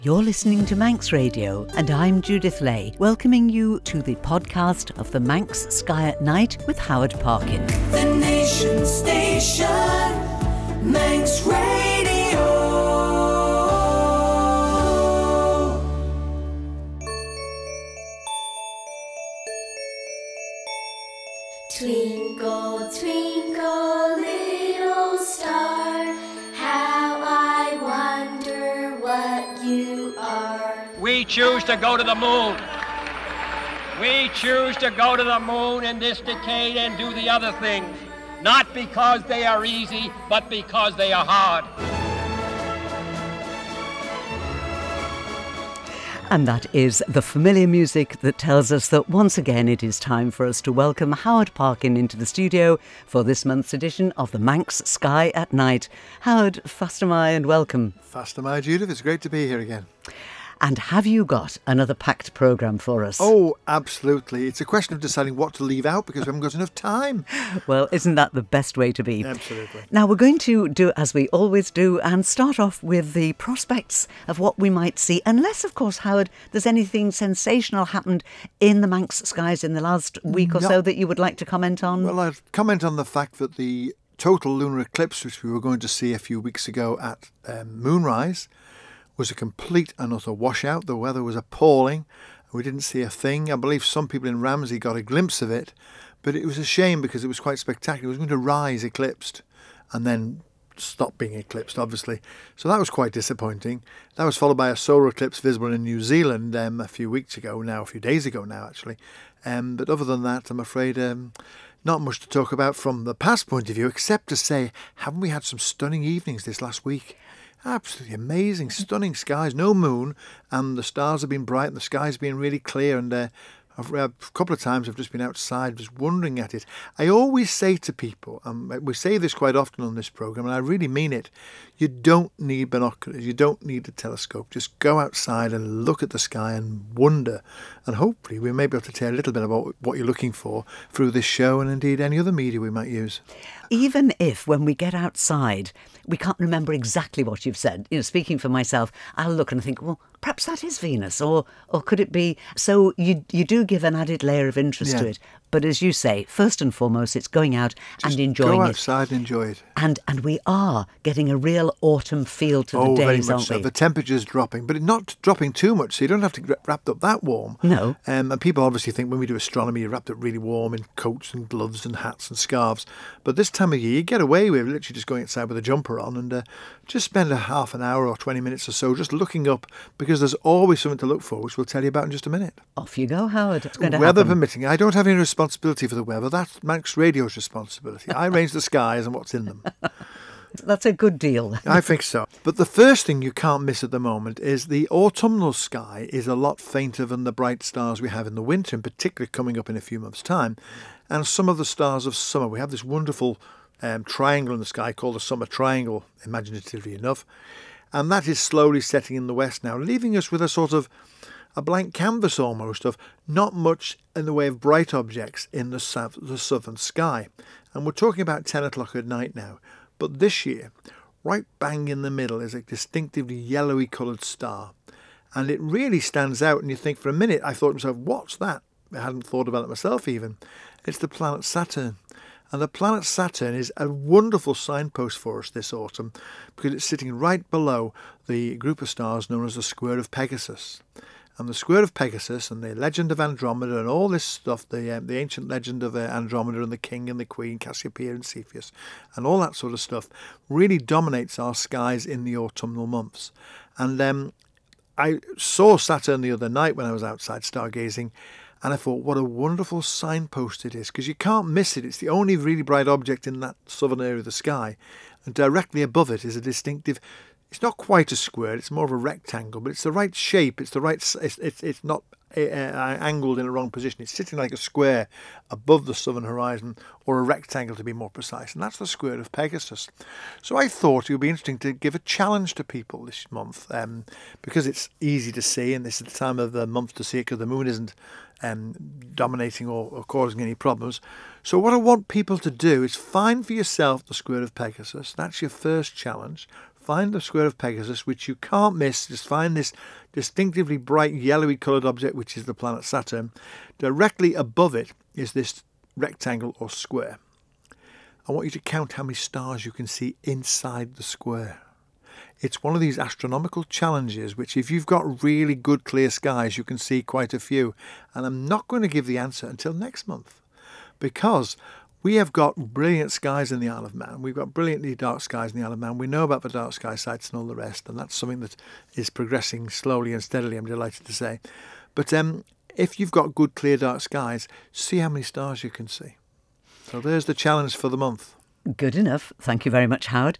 You're listening to Manx Radio, and I'm Judith Lay, welcoming you to the podcast of the Manx Sky at Night with Howard Parkin. The Nation Station, Manx Radio. Twinkle, twinkle, little star, how I wonder what you are. We choose to go to the moon. We choose to go to the moon in this decade and do the other things, not because they are easy, but because they are hard. And that is the familiar music that tells us that once again it is time for us to welcome Howard Parkin into the studio for this month's edition of the Manx Sky at Night. Howard, Fastamai and welcome. Fastamai, Judith, it's great to be here again. And have you got another packed programme for us? Oh, absolutely. It's a question of deciding what to leave out because we haven't got enough time. Well, isn't that the best way to be? Absolutely. Now, we're going to do as we always do and start off with the prospects of what we might see. Unless, of course, Howard, there's anything sensational happened in the Manx skies in the last week or so that you would like to comment on? Well, I'd comment on the fact that the total lunar eclipse, which we were going to see a few weeks ago at moonrise, was a complete and utter washout. The weather was appalling. We didn't see a thing. I believe some people in Ramsey got a glimpse of it, but it was a shame because it was quite spectacular. It was going to rise eclipsed and then stop being eclipsed, obviously. So that was quite disappointing. That was followed by a solar eclipse visible in New Zealand a few days ago now, actually. But other than that, I'm afraid not much to talk about from the past point of view, except to say, haven't we had some stunning evenings this last week? Absolutely amazing, stunning skies, no moon, and the stars have been bright and the sky's been really clear, and a couple of times I've just been outside just wondering at it. I always say to people, we say this quite often on this programme, and I really mean it, you don't need binoculars, you don't need a telescope, just go outside and look at the sky and wonder, and hopefully we may be able to tell a little bit about what you're looking for through this show and indeed any other media we might use. Even if when we get outside we can't remember exactly what you've said, speaking for myself, I'll look and think, well, perhaps that is Venus, or could it be? So you do give an added layer of interest to it. But as you say, first and foremost, it's going out and enjoying it. Go outside and enjoy it. And we are getting a real autumn feel to the days, very much aren't so. we? The temperature's dropping, but not dropping too much, so you don't have to get wrapped up that warm. No. And people obviously think when we do astronomy, you're wrapped up really warm in coats and gloves and hats and scarves. But this time of year, you get away with literally just going outside with a jumper on and just spend a half an hour or 20 minutes or so just looking up, because there's always something to look for, which we'll tell you about in just a minute. Off you go, Howard. It's going to Weather happen. permitting. I don't have any responsibility for the weather. That's Manx Radio's responsibility. I arrange the skies and what's in them. That's a good deal. I think so. But the first thing you can't miss at the moment is the autumnal sky is a lot fainter than the bright stars we have in the winter, in particular coming up in a few months' time. And some of the stars of summer. We have this wonderful triangle in the sky called the Summer Triangle, imaginatively enough. And that is slowly setting in the west now, leaving us with a sort of a blank canvas almost of not much in the way of bright objects in the southern sky. And we're talking about 10 o'clock at night now. But this year, right bang in the middle is a distinctively yellowy coloured star. And it really stands out, and you think for a minute, I thought to myself, what's that? I hadn't thought about it myself even. It's the planet Saturn. And the planet Saturn is a wonderful signpost for us this autumn because it's sitting right below the group of stars known as the Square of Pegasus. And the Square of Pegasus and the legend of Andromeda and all this stuff, the ancient legend of Andromeda and the king and the queen, Cassiopeia and Cepheus, and all that sort of stuff really dominates our skies in the autumnal months. And I saw Saturn the other night when I was outside stargazing, and I thought, what a wonderful signpost it is, because you can't miss it. It's the only really bright object in that southern area of the sky. And directly above it is a distinctive, it's not quite a square, it's more of a rectangle, but it's the right shape, it's not angled in a wrong position. It's sitting like a square above the southern horizon, or a rectangle to be more precise, and that's the Square of Pegasus. So I thought it would be interesting to give a challenge to people this month, because it's easy to see, and this is the time of the month to see it because the moon isn't dominating or causing any problems. So what I want people to do is find for yourself the Square of Pegasus. That's your first challenge. find the square of Pegasus, which you can't miss. Just find this distinctively bright yellowy coloured object, which is the planet Saturn. Directly above it is this rectangle or square. I want you to count how many stars you can see inside the square. It's one of these astronomical challenges which, if you've got really good clear skies, you can see quite a few. And I'm not going to give the answer until next month, because we have got brilliant skies in the Isle of Man. We've got brilliantly dark skies in the Isle of Man. We know about the dark sky sites and all the rest, and that's something that is progressing slowly and steadily, I'm delighted to say. But if you've got good clear dark skies, see how many stars you can see. So there's the challenge for the month. Good enough. Thank you very much, Howard.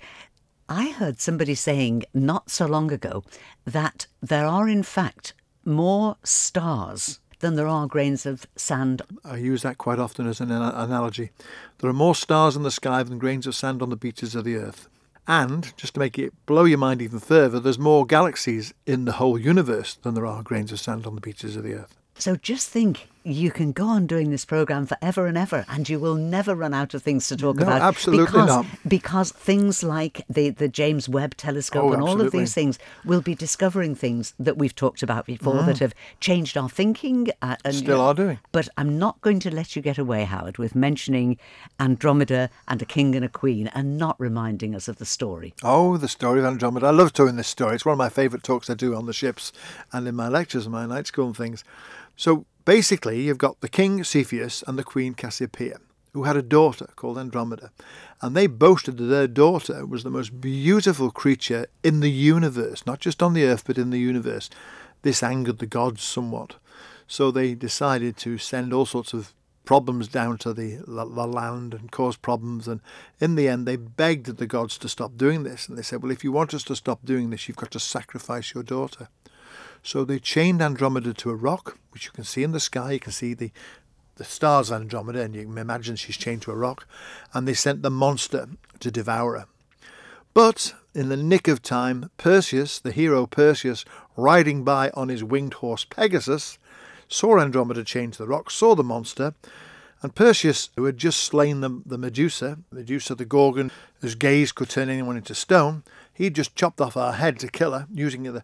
I heard somebody saying not so long ago that there are in fact more stars than there are grains of sand. I use that quite often as an analogy. There are more stars in the sky than grains of sand on the beaches of the earth. And, just to make it blow your mind even further, there's more galaxies in the whole universe than there are grains of sand on the beaches of the earth. So just think, you can go on doing this programme forever and ever, and you will never run out of things to talk about. No, absolutely not. Because things like the James Webb Telescope and all of these things will be discovering things that we've talked about before that have changed our thinking. And still are doing. But I'm not going to let you get away, Howard, with mentioning Andromeda and a king and a queen and not reminding us of the story. Oh, the story of Andromeda. I love telling this story. It's one of my favourite talks I do on the ships and in my lectures and my night school and things. So basically, you've got the king Cepheus and the queen Cassiopeia, who had a daughter called Andromeda. And they boasted that their daughter was the most beautiful creature in the universe, not just on the earth, but in the universe. This angered the gods somewhat. So they decided to send all sorts of problems down to the land and cause problems. And in the end, they begged the gods to stop doing this. And they said, well, if you want us to stop doing this, you've got to sacrifice your daughter. So they chained Andromeda to a rock, which you can see in the sky. You can see the stars of Andromeda, and you can imagine she's chained to a rock. And they sent the monster to devour her. But in the nick of time, Perseus, the hero Perseus, riding by on his winged horse Pegasus, saw Andromeda chained to the rock, saw the monster, and Perseus, who had just slain the Medusa the Gorgon, whose gaze could turn anyone into stone, he'd just chopped off her head to kill her, using the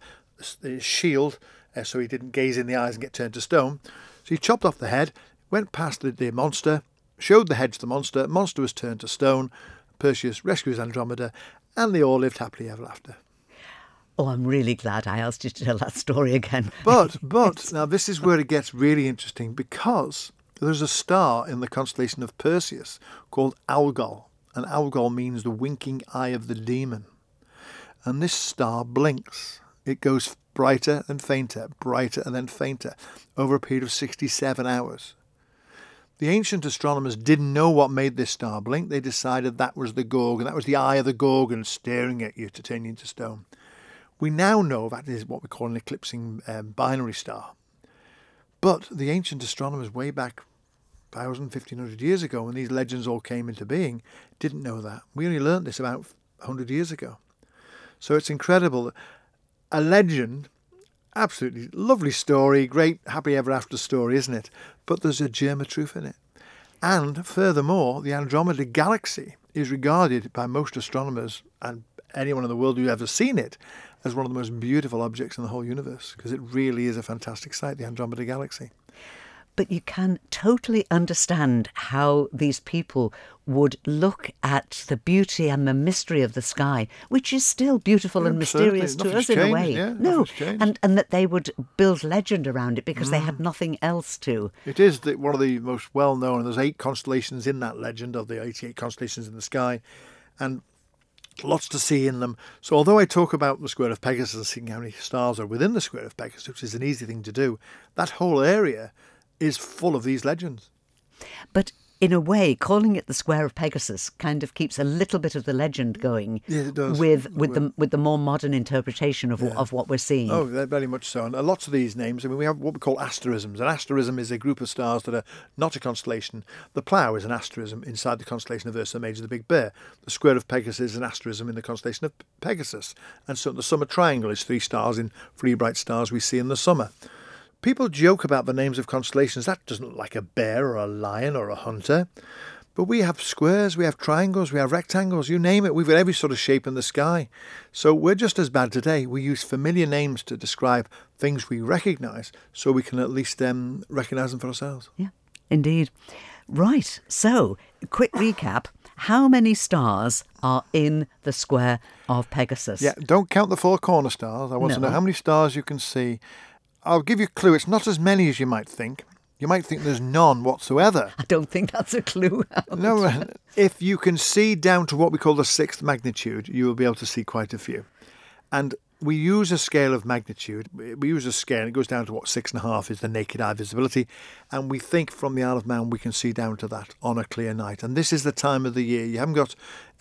shield so he didn't gaze in the eyes and get turned to stone. So he chopped off the head, went past the monster, showed the head to the monster was turned to stone. Perseus rescues Andromeda, and they all lived happily ever after. Oh, I'm really glad I asked you to tell that story again. But now this is where it gets really interesting, because there's a star in the constellation of Perseus called Algol, and Algol means the winking eye of the demon. And this star blinks. It goes brighter and then fainter over a period of 67 hours. The ancient astronomers didn't know what made this star blink. They decided that was the Gorgon. That was the eye of the Gorgon staring at you to turn you into stone. We now know that is what we call an eclipsing binary star. But the ancient astronomers way back 1,000, 1,500 years ago, when these legends all came into being, didn't know that. We only learnt this about 100 years ago. So it's incredible. A legend, absolutely lovely story, great happy ever after story, isn't it? But there's a germ of truth in it. And furthermore, the Andromeda Galaxy is regarded by most astronomers and anyone in the world who's ever seen it as one of the most beautiful objects in the whole universe, because it really is a fantastic sight, the Andromeda Galaxy. But you can totally understand how these people would look at the beauty and the mystery of the sky, which is still beautiful and mysterious to us in a way. Yeah, no, and that they would build legend around it because they had nothing else to. It is one of the most well-known. There's 8 constellations in that legend of the 88 constellations in the sky, and lots to see in them. So although I talk about the square of Pegasus and seeing how many stars are within the square of Pegasus, which is an easy thing to do, that whole area is full of these legends. But in a way, calling it the Square of Pegasus kind of keeps a little bit of the legend going. Yes, it does. With the more modern interpretation of what we're seeing. Oh, very much so. And lots of these names, I mean, we have what we call asterisms. An asterism is a group of stars that are not a constellation. The Plough is an asterism inside the constellation of Ursa Major, the Big Bear. The Square of Pegasus is an asterism in the constellation of Pegasus. And so the Summer Triangle is 3 stars in 3 bright stars we see in the summer. People joke about the names of constellations. That doesn't look like a bear or a lion or a hunter. But we have squares, we have triangles, we have rectangles, you name it. We've got every sort of shape in the sky. So we're just as bad today. We use familiar names to describe things we recognise, so we can at least recognise them for ourselves. Yeah, indeed. Right, so quick recap. How many stars are in the square of Pegasus? Yeah, don't count the 4 corner stars. I want to know how many stars you can see. I'll give you a clue. It's not as many as you might think. You might think there's none whatsoever. I don't think that's a clue. No, if you can see down to what we call the 6th magnitude, you will be able to see quite a few. And we use a scale of magnitude. We use a scale, and it goes down to what 6.5 is the naked eye visibility. And we think from the Isle of Man we can see down to that on a clear night. And this is the time of the year. You haven't got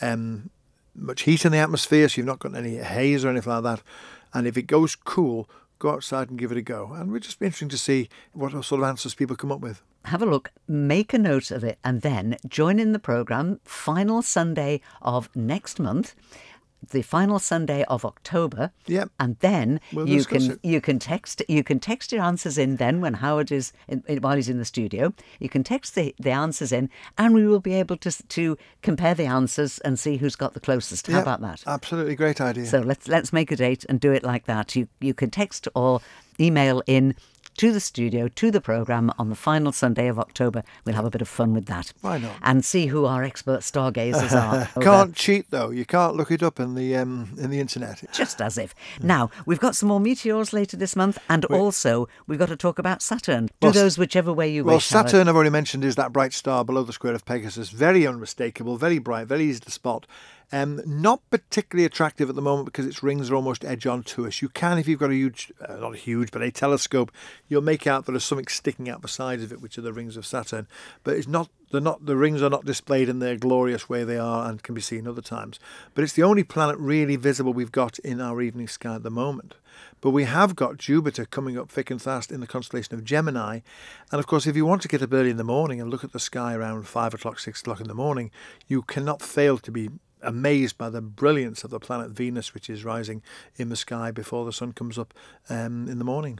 much heat in the atmosphere, so you've not got any haze or anything like that. And if it goes cool, go outside and give it a go. And we'll just be interesting to see what sort of answers people come up with. Have a look, make a note of it, and then join in the programme final Sunday of next month, the final Sunday of October. Yep. And then We'll you discuss it. can text your answers in then when Howard is while he's in the studio. You can text the answers in, and we will be able to compare the answers and see who's got the closest. How Yep, about that? Absolutely great idea. So let's make a date and do it like that. You can text or email in to the studio, to the programme on the final Sunday of October. We'll have a bit of fun with that. Why not? And see who our expert stargazers are. Can't cheat though. You can't look it up in the internet. Just as if. Now, we've got some more meteors later this month, and also we've got to talk about Saturn. Do Well, those whichever way you Well, wish. Howard. Saturn, I've already mentioned, is that bright star below the square of Pegasus. Very unmistakable, very bright, very easy to spot. Not particularly attractive at the moment because its rings are almost edge-on to us. You can, if you've got a huge, not a huge, but a telescope, you'll make out that there's something sticking out the sides of it, which are the rings of Saturn. But it's not. The rings are not displayed in their glorious way they are and can be seen other times. But it's the only planet really visible we've got in our evening sky at the moment. But we have got Jupiter coming up thick and fast in the constellation of Gemini. And of course, if you want to get up early in the morning and look at the sky around 5 o'clock, 6 o'clock in the morning, you cannot fail to be amazed by the brilliance of the planet Venus, which is rising in the sky before the sun comes up in the morning.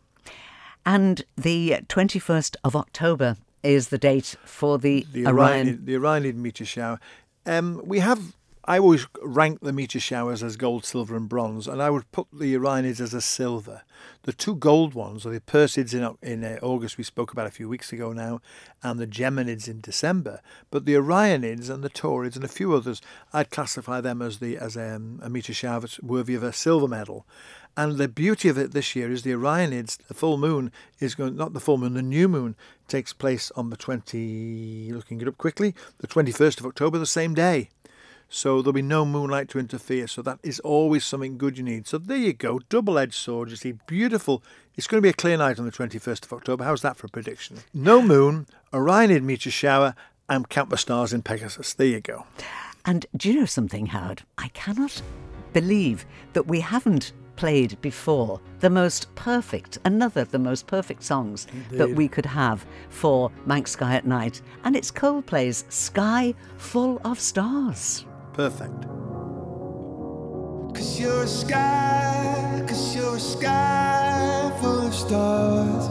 And the 21st of October is the date for the Orion. The Orionid meteor shower. I always rank the meteor showers as gold, silver and bronze, and I would put the Orionids as a silver. The 2 gold ones are the Perseids in August, we spoke about a few weeks ago now, and the Geminids in December. But the Orionids and the Taurids and a few others, I'd classify them as a meteor shower that's worthy of a silver medal. And the beauty of it this year is the Orionids, the full moon the new moon takes place on the 21st of October, the same day. So there'll be no moonlight to interfere. So that is always something good you need. So there you go, double-edged sword. You see, beautiful. It's going to be a clear night on the 21st of October. How's that for a prediction? No moon, Orionid meteor shower, and count the stars in Pegasus. There you go. And do you know something, Howard? I cannot believe that we haven't played before the most perfect songs that we could have for Manx Sky at Night. And it's Coldplay's Sky Full of Stars. Perfect. 'Cause you're a sky full of stars.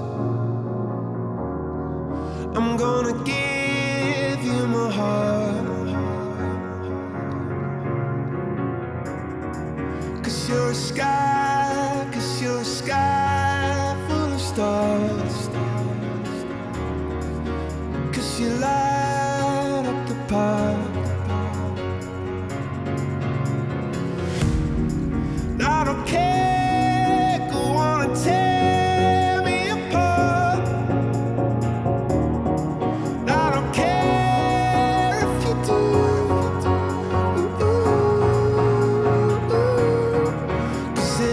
I'm gonna give you my heart. 'Cause you're a sky full of stars. 'Cause you light up the park. I don't care, go on and tear me apart. I don't care if you do. 'Cause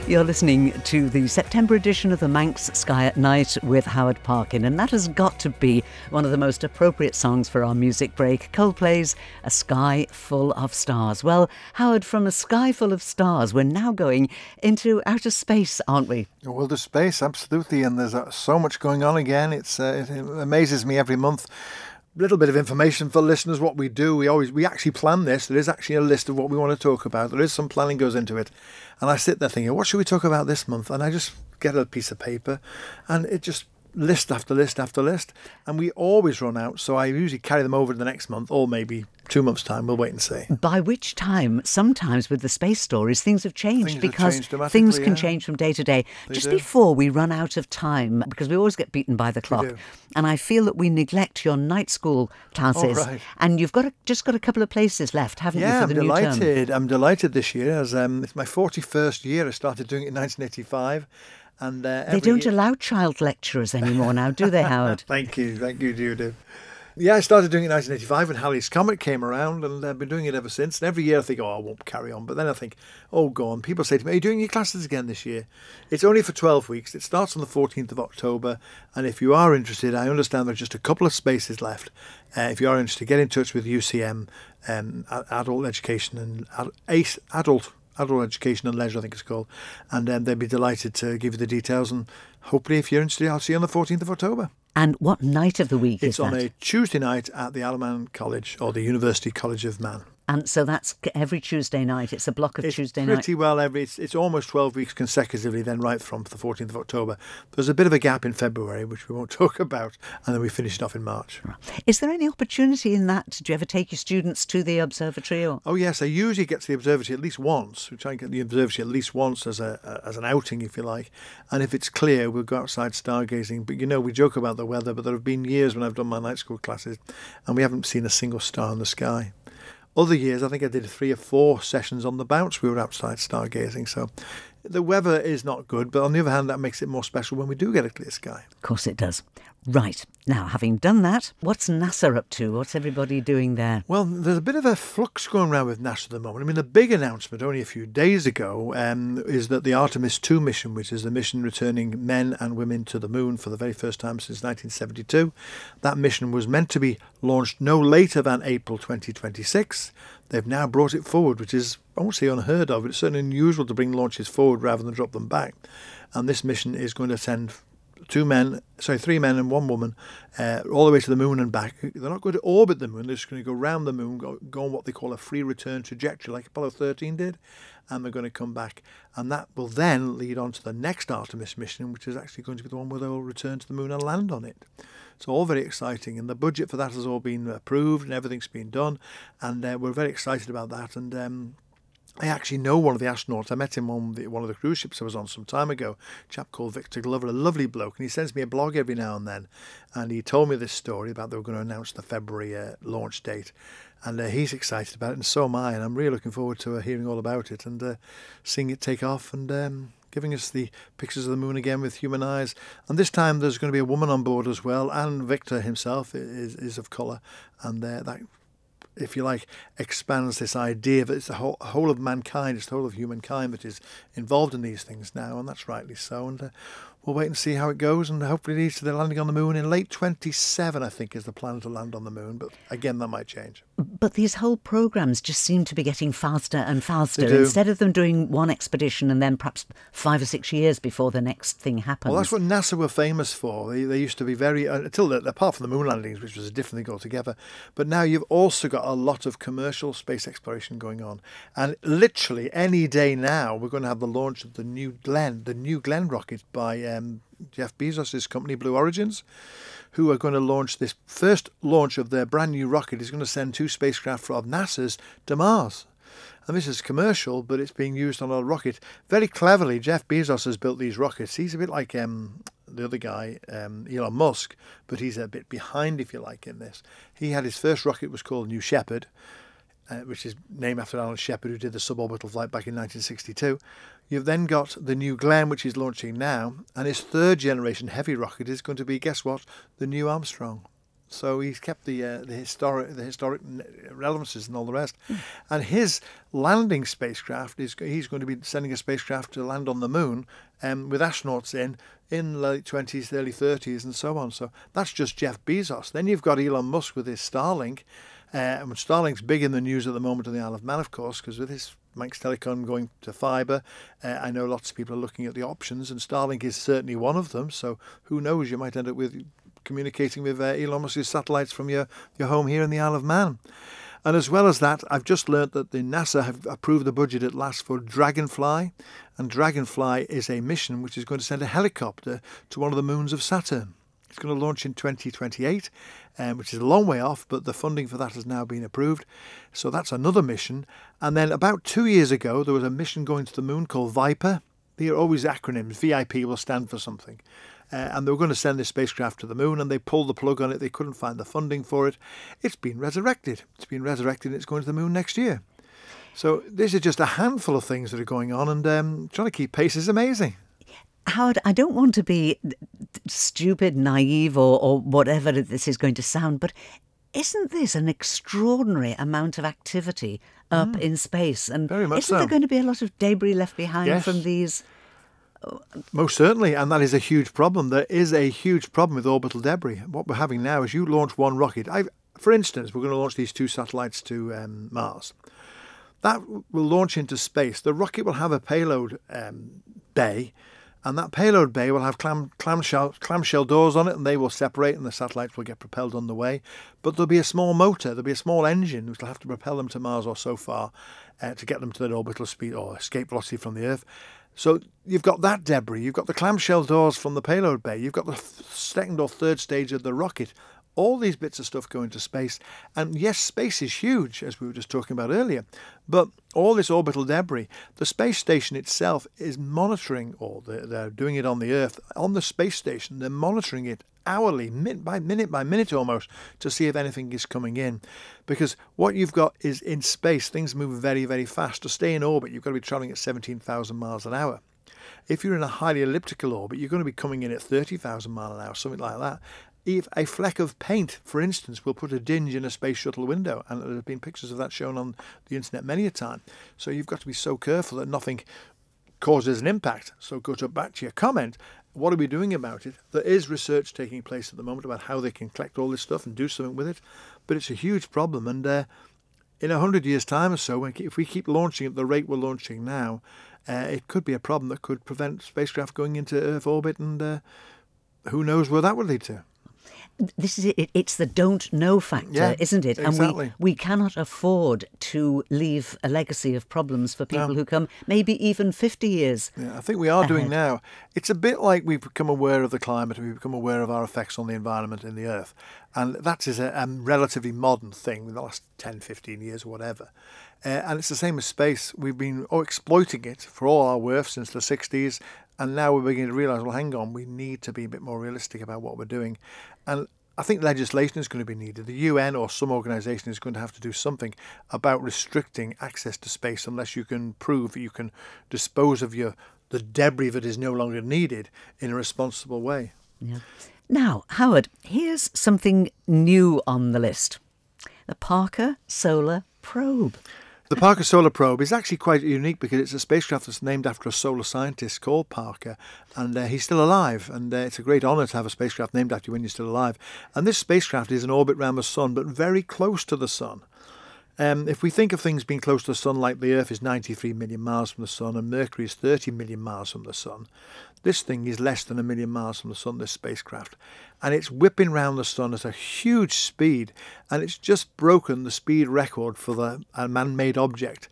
You're listening to the September edition of the Manx Sky at Night with Howard Parkin, and that has got to be one of the most appropriate songs for our music break. Coldplay's A Sky Full of Stars. Well, Howard, from a sky full of stars, we're now going into outer space, aren't we? The world of space, absolutely, and there's so much going on again. It amazes me every month. Little bit of information for listeners, what we do. We actually plan this. There is actually a list of what we want to talk about. There is some planning goes into it. And I sit there thinking, what should we talk about this month? And I just get a piece of paper and it just list after list after list. And we always run out. So I usually carry them over to the next month or maybe 2 months' time. We'll wait and see. By which time, sometimes with the space stories, things have changed Things have because changed dramatically, things can yeah. change from day to day. They Just do. before we run out of time, because we always get beaten by the clock, do. and I feel that we neglect your night school classes. Oh, right. And you've just got a couple of places left, haven't you, Yeah, for I'm the new term? delighted. I'm delighted this year as it's my 41st year. I started doing it in 1985. And They don't allow child lecturers anymore now, do they, Howard? Thank you, Judy. Yeah, I started doing it in 1985 when Halley's Comet came around, and I've been doing it ever since. And every year I think, I won't carry on. But then I think, go on. People say to me, are you doing your classes again this year? It's only for 12 weeks. It starts on the 14th of October. And if you are interested, I understand there's just a couple of spaces left. If you are interested, get in touch with UCM, Adult Education and ACE, Adult Education and Leisure, I think it's called. And they'd be delighted to give you the details. And hopefully, if you're interested, I'll see you on the 14th of October. And what night of the week It's is that? on a Tuesday night at the Alaman College or the University College of Man. And so that's every Tuesday night. It's a block of It's Tuesday night. pretty well it's almost 12 weeks consecutively, then right from the 14th of October. There's a bit of a gap in February, which we won't talk about, and then we finish it off in March. Is there any opportunity in that? Do you ever take your students to the observatory? Or? Oh yes, I usually get to the observatory at least once. We try and get to the observatory at least once as an outing, if you like. And if it's clear, we'll go outside stargazing. But we joke about the weather, but there have been years when I've done my night school classes and we haven't seen a single star in the sky. Other years, I think I did 3 or 4 sessions on the bounce. We were outside stargazing. So the weather is not good, but on the other hand, that makes it more special when we do get a clear sky. Of course it does. Right. Now, having done that, what's NASA up to? What's everybody doing there? Well, there's a bit of a flux going around with NASA at the moment. I mean, the big announcement only a few days ago is that the Artemis 2 mission, which is the mission returning men and women to the moon for the very first time since 1972, that mission was meant to be launched no later than April 2026. They've now brought it forward, which is, I won't say unheard of, but it's certainly unusual to bring launches forward rather than drop them back. And this mission is going to send 3 men and 1 woman all the way to the moon and back. They're not going to orbit the moon, they're just going to go round the moon, go on what they call a free return trajectory like Apollo 13 did, and they're going to come back. And that will then lead on to the next Artemis mission, which is actually going to be the one where they'll return to the moon and land on it. It's all very exciting, and the budget for that has all been approved and everything's been done, and we're very excited about that. And I actually know one of the astronauts. I met him on one of the cruise ships I was on some time ago, a chap called Victor Glover, a lovely bloke, and he sends me a blog every now and then. And he told me this story about they were going to announce the February launch date. And he's excited about it, and so am I. And I'm really looking forward to hearing all about it and seeing it take off and giving us the pictures of the moon again with human eyes. And this time there's going to be a woman on board as well, and Victor himself is of colour. And that, if you like, expands this idea that it's the whole of mankind, it's the whole of humankind that is involved in these things now, and that's rightly so. And we'll wait and see how it goes, and hopefully it leads to the landing on the moon in late 27, I think, is the plan to land on the moon. But again, that might change. But these whole programmes just seem to be getting faster and faster. They do. Instead of them doing one expedition and then perhaps 5 or 6 years before the next thing happens. Well, that's what NASA were famous for. They used to be very, apart from the moon landings, which was a different thing altogether. But now you've also got a lot of commercial space exploration going on. And literally any day now, we're going to have the launch of the New Glenn rocket by Jeff Bezos' company, Blue Origins, who are going to launch this first launch of their brand new rocket. Is going to send 2 spacecraft of NASA's to Mars. And this is commercial, but it's being used on a rocket. Very cleverly, Jeff Bezos has built these rockets. He's a bit like the other guy, Elon Musk, but he's a bit behind, if you like, in this. He had his first rocket was called New Shepard, which is named after Alan Shepard, who did the suborbital flight back in 1962. You've then got the New Glenn, which is launching now, and his 3rd generation heavy rocket is going to be, guess what, the New Armstrong. So he's kept the historic relevances and all the rest. And his landing spacecraft he's going to be sending a spacecraft to land on the moon with astronauts in late 20s, early 30s and so on. So that's just Jeff Bezos. Then you've got Elon Musk with his Starlink. And Starlink's big in the news at the moment on the Isle of Man, of course, because with his Manx Telecom going to fibre, I know lots of people are looking at the options, and Starlink is certainly one of them. So who knows, you might end up with communicating with Elon Musk's satellites from your home here in the Isle of Man. And as well as that, I've just learnt that the NASA have approved the budget at last for Dragonfly, and Dragonfly is a mission which is going to send a helicopter to one of the moons of Saturn. It's going to launch in 2028, which is a long way off, but the funding for that has now been approved. So that's another mission. And then about 2 years ago, there was a mission going to the moon called Viper. They are always acronyms. VIP will stand for something. And they were going to send this spacecraft to the moon, and they pulled the plug on it. They couldn't find the funding for it. It's been resurrected. And it's going to the moon next year. So this is just a handful of things that are going on, and trying to keep pace is amazing. Howard, I don't want to be stupid, naive, or whatever this is going to sound, but isn't this an extraordinary amount of activity up in space? And very much isn't there going to be a lot of debris left behind from these? Most certainly, and that is a huge problem. There is a huge problem with orbital debris. What we're having now is you launch one rocket. For instance, we're going to launch these 2 satellites to Mars. That will launch into space. The rocket will have a payload bay, and that payload bay will have clamshell doors on it, and they will separate, and the satellites will get propelled on the way. But there'll be a small motor, there'll be a small engine which will have to propel them to Mars or so far to get them to their orbital speed or escape velocity from the Earth. So you've got that debris, you've got the clamshell doors from the payload bay, you've got the second or third stage of the rocket. All these bits of stuff go into space. And yes, space is huge, as we were just talking about earlier. But all this orbital debris, the space station itself is monitoring, or they're doing it on the Earth. On the space station, they're monitoring it hourly, minute by minute almost, to see if anything is coming in. Because what you've got is in space, things move very, very fast. To stay in orbit, you've got to be travelling at 17,000 miles an hour. If you're in a highly elliptical orbit, you're going to be coming in at 30,000 miles an hour, something like that. If a fleck of paint, for instance, will put a dinge in a space shuttle window, and there have been pictures of that shown on the internet many a time. So you've got to be so careful that nothing causes an impact. So back to your comment, what are we doing about it? There is research taking place at the moment about how they can collect all this stuff and do something with it, but it's a huge problem. And in 100 years' time or so, if we keep launching at the rate we're launching now, it could be a problem that could prevent spacecraft going into Earth orbit, and who knows where that would lead to. This is it. It's the don't know factor, isn't it? Exactly. And we cannot afford to leave a legacy of problems for people who come maybe even 50 years. Yeah, I think we are doing now. It's a bit like we've become aware of the climate, and we've become aware of our effects on the environment and the Earth. And that is a relatively modern thing in the last 10, 15 years or whatever. And it's the same as space. We've been exploiting it for all our worth since the 60s. And now we're beginning to realise, well, hang on, we need to be a bit more realistic about what we're doing. And I think legislation is going to be needed. The UN or some organisation is going to have to do something about restricting access to space unless you can prove that you can dispose of the debris that is no longer needed in a responsible way. Yeah. Now, Howard, here's something new on the list. The Parker Solar Probe. The Parker Solar Probe is actually quite unique because it's a spacecraft that's named after a solar scientist called Parker, and he's still alive, and it's a great honour to have a spacecraft named after you when you're still alive. And this spacecraft is in orbit around the Sun, but very close to the Sun. If we think of things being close to the Sun, like the Earth is 93 million miles from the Sun and Mercury is 30 million miles from the Sun, this thing is less than 1 million miles from the Sun, this spacecraft. And it's whipping round the Sun at a huge speed, and it's just broken the speed record for a man-made object,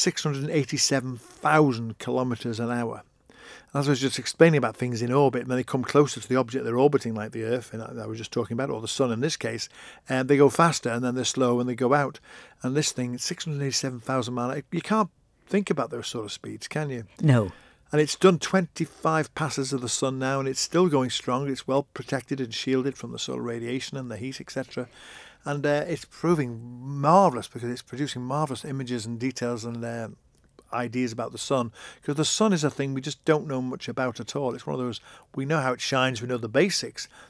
687,000 kilometres an hour. As I was just explaining about things in orbit, when they come closer to the object they're orbiting, like the Earth, and I was just talking about, or the Sun in this case, they go faster and then they're slow and they go out. And this thing, 687,000 miles, you can't think about those sort of speeds, can you? No. And it's done 25 passes of the Sun now, and it's still going strong. It's well protected and shielded from the solar radiation and the heat, etc. And it's proving marvellous because it's producing marvellous images and details and ideas about the Sun, because the Sun is a thing we just don't know much about at all. It's one of those, we know how it shines, we know the basics,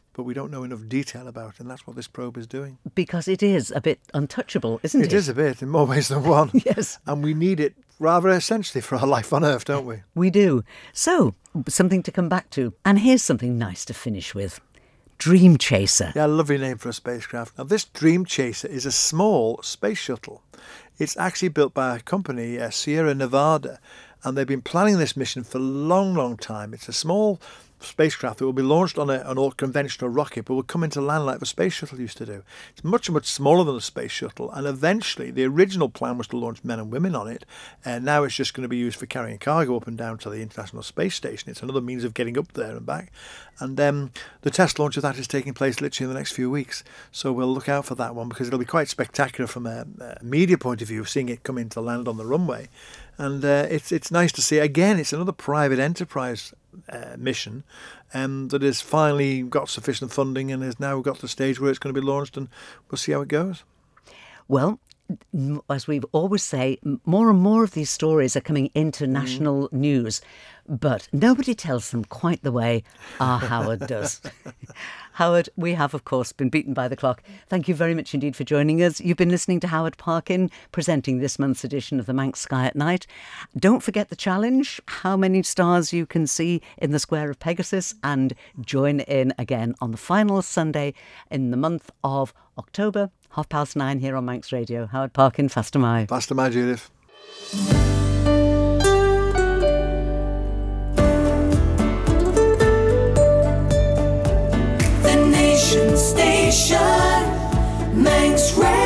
but we don't know enough detail about it, and that's what this probe is doing. Because it is a bit untouchable, isn't it? It is a bit, in more ways than one. Yes. And we need it rather essentially for our life on Earth, don't we? We do. So, something to come back to. And here's something nice to finish with. Dream Chaser. Yeah, lovely name for a spacecraft. Now, this Dream Chaser is a small space shuttle. It's actually built by a company, Sierra Nevada, and they've been planning this mission for a long, long time. It's a small spacecraft that will be launched on an old conventional rocket, but will come into land like the space shuttle used to do. It's much, much smaller than the space shuttle, and eventually the original plan was to launch men and women on it, and now it's just going to be used for carrying cargo up and down to the International Space Station. It's another means of getting up there and back, and the test launch of that is taking place literally in the next few weeks, so we'll look out for that one, because it'll be quite spectacular from a media point of view, seeing it come into land on the runway. And it's nice to see. Again, it's another private enterprise mission that has finally got sufficient funding and has now got to the stage where it's going to be launched, and we'll see how it goes. Well, as we always say, more and more of these stories are coming into national news, but nobody tells them quite the way our Howard does. Howard, we have, of course, been beaten by the clock. Thank you very much indeed for joining us. You've been listening to Howard Parkin presenting this month's edition of The Manx Sky at Night. Don't forget the challenge, how many stars you can see in the Square of Pegasus, and join in again on the final Sunday in the month of October, 9:30 here on Manx Radio. Howard Parkin, Fastyr Mie. Fastyr Mie, Judith. Station, Manx Radio.